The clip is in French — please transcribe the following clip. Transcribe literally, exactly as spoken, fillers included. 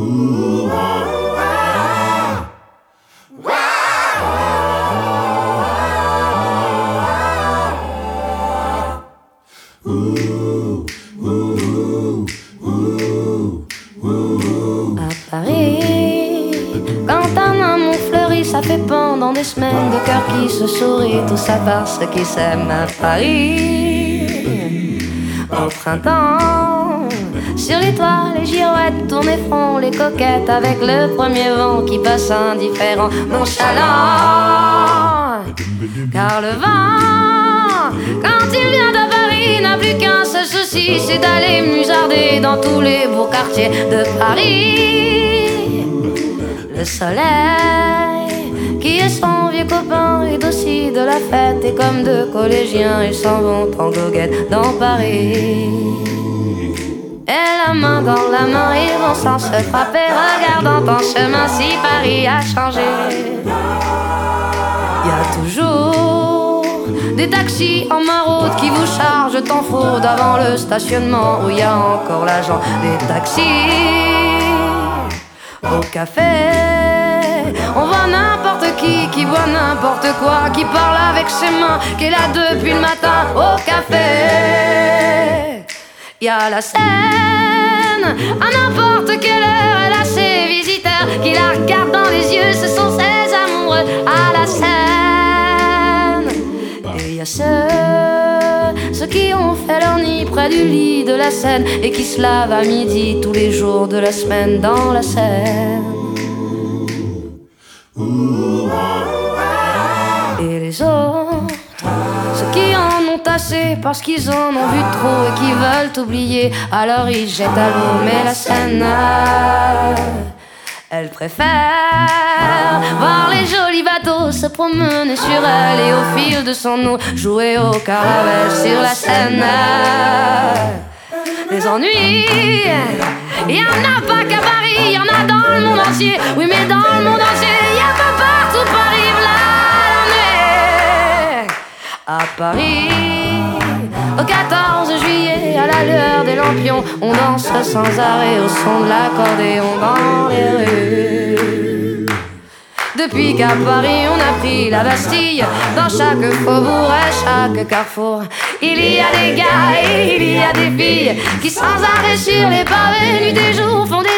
Ça fait pendant des semaines de cœurs qui se sourient, tout ça parce qu'ils s'aiment à Paris. Au printemps, sur les toits, les girouettes tournent et font les coquettes avec le premier vent qui passe indifférent, nonchalant. Car le vent, quand il vient de Paris, n'a plus qu'un seul souci, c'est d'aller musarder dans tous les beaux quartiers de Paris. Le soleil, qui est son vieux copain, est aussi de la fête. Et comme deux collégiens, ils s'en vont en goguette dans Paris. Et la main dans la main, ils vont sans se frapper, regardant en chemin si Paris a changé. Y a toujours des taxis en maraude qui vous chargent en faux devant le stationnement où y a encore l'agent des taxis. Au café, on voit n'importe qui, qui boit n'importe quoi, qui parle avec ses mains, qui est là depuis le matin. Au café, y a la scène, à n'importe quelle heure, elle a ses visiteurs qui la regardent dans les yeux, ce sont ses amoureux à la scène. Et y a ceux, ceux qui ont fait leur nid près du lit de la Seine et qui se lavent à midi tous les jours de la semaine dans la Seine. Et les autres, ceux qui en ont assez parce qu'ils en ont vu trop et qui veulent oublier, alors ils jettent à l'eau, mais la Seine, elle préfère voir les jolis bateaux se promener sur elle et au fil de son eau jouer au caravelle sur la Seine. Les ennuis, y en a pas qu'à Paris, y en a dans le monde entier. Oui, mais dans le monde entier, y a pas partout Paris, là l'ennui. À Paris, au quatorze juillet, à la lueur des lampions, on danse sans arrêt au son de l'accordéon dans les rues. Depuis qu'à Paris on a pris la Bastille, dans chaque faubourg et chaque carrefour, il y a des gars et il y a des filles qui sans arrêt sur les pavés, nuit et jour, font des